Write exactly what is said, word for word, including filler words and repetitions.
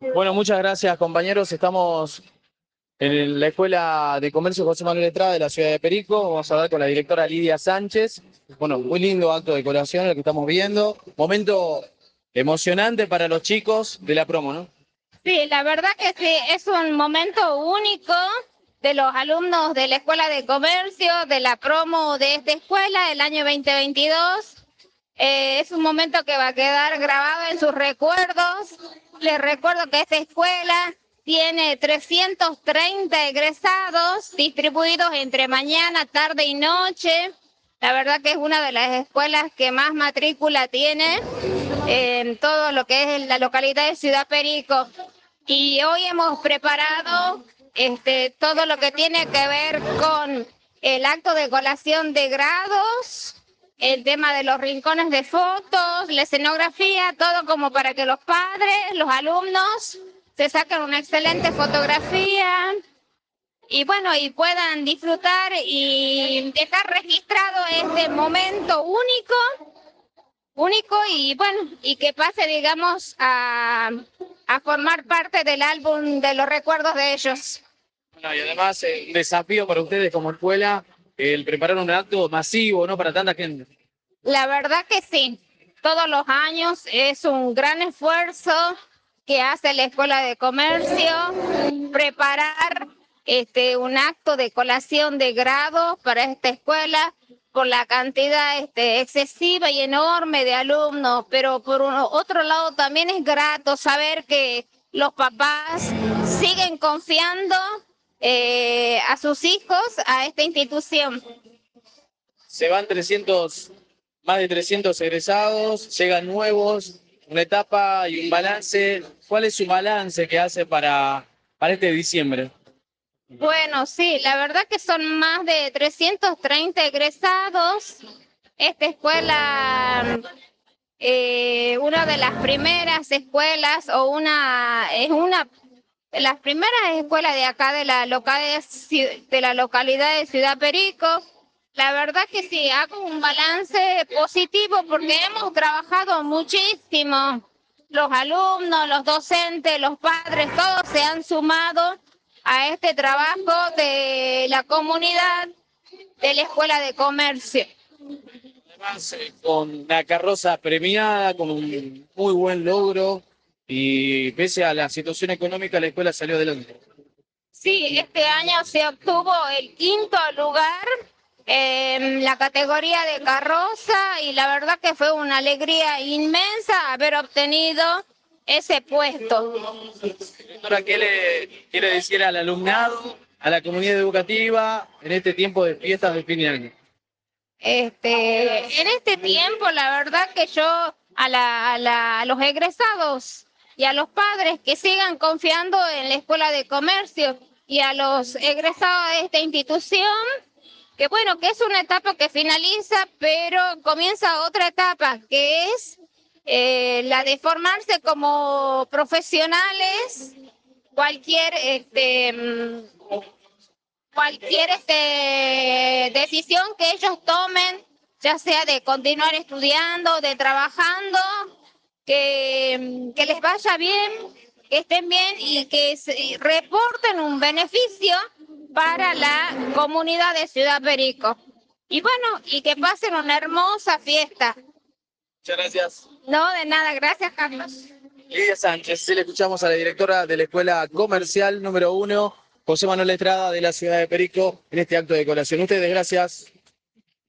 Bueno, muchas gracias, compañeros. Estamos en la Escuela de Comercio José Manuel Estrada de la ciudad de Perico. Vamos a hablar con la directora Lidia Sánchez. Bueno, muy lindo acto de decoración el que estamos viendo. Momento emocionante para los chicos de la promo, ¿no? Sí, la verdad que sí, es un momento único de los alumnos de la Escuela de Comercio, de la promo de esta escuela del año veinte veintidós. Eh, es un momento que va a quedar grabado en sus recuerdos. Les recuerdo que esta escuela tiene trescientos treinta egresados distribuidos entre mañana, tarde y noche. La verdad que es una de las escuelas que más matrícula tiene en todo lo que es la localidad de Ciudad Perico. Y hoy hemos preparado este, todo lo que tiene que ver con el acto de colación de grados, el tema de los rincones de fotos, la escenografía, todo como para que los padres, los alumnos, se saquen una excelente fotografía y bueno, y puedan disfrutar y dejar registrado este momento único, único y bueno, y que pase, digamos, a, a formar parte del álbum de los recuerdos de ellos. Bueno, y además, eh, un desafío para ustedes como escuela, el preparar un acto masivo, ¿no? Para tanta gente. La verdad que sí, todos los años es un gran esfuerzo que hace la Escuela de Comercio, preparar este, un acto de colación de grado para esta escuela por la cantidad este, excesiva y enorme de alumnos, pero por uno, otro lado también es grato saber que los papás siguen confiando eh, a sus hijos a esta institución. Se van trescientos, más de trescientos egresados, llegan nuevos, una etapa y un balance. ¿Cuál es su balance que hace para, para este diciembre? Bueno, sí, la verdad que son más de trescientos treinta egresados. Esta escuela, eh, una de las primeras escuelas o una, es una de las primeras escuelas de acá de la localidad, de la localidad de Ciudad Perico. La verdad que sí, hago un balance positivo porque hemos trabajado muchísimo. Los alumnos, los docentes, los padres, todos se han sumado a este trabajo de la comunidad de la Escuela de Comercio. Además, eh, con la carroza premiada, con un muy buen logro y pese a la situación económica, la escuela salió adelante. Sí, este año se obtuvo el quinto lugar en la categoría de carroza y la verdad que fue una alegría inmensa haber obtenido ese puesto. Doctora, ¿qué le quiere decir al alumnado, a la comunidad educativa en este tiempo de fiestas de fin de año? Este, en este tiempo, la verdad que yo a, la, a, la, a los egresados y a los padres que sigan confiando en la Escuela de Comercio y a los egresados de esta institución, que bueno, que es una etapa que finaliza, pero comienza otra etapa, que es eh, la de formarse como profesionales, cualquier este, cualquier este, decisión que ellos tomen, ya sea de continuar estudiando, de trabajando, que, que les vaya bien, que estén bien y que se, reporten un beneficio para la comunidad de Ciudad Perico. Y bueno, y que pasen una hermosa fiesta. Muchas gracias. No, de nada, gracias, Carlos. Lidia Sánchez, sí, le escuchamos a la directora de la Escuela Comercial número uno, José Manuel Estrada de la ciudad de Perico, en este acto de colación. Ustedes, gracias.